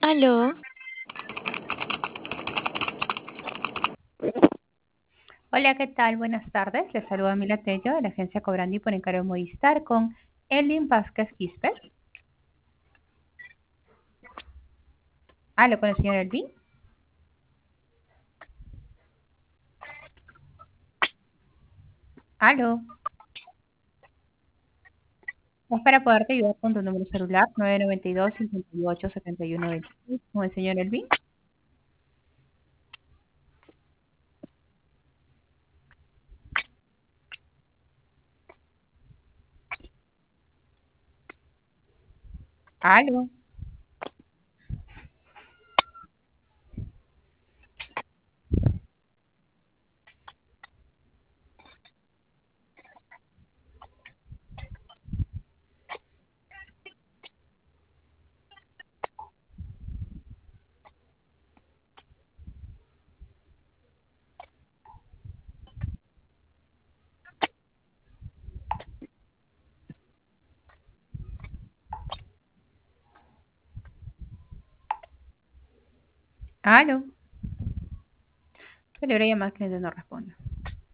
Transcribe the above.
Aló, Hola, ¿qué tal? Buenas tardes. Les saluda Mila Tello de la agencia Cobrandi por encargo de Movistar con Elvin Vázquez Quispe. Hablo con el señor Elvin. Aló. Es para poderte ayudar con tu número celular 992-587126 con el señor Elvin. Aló. Aló. Celebré llamada que no responde.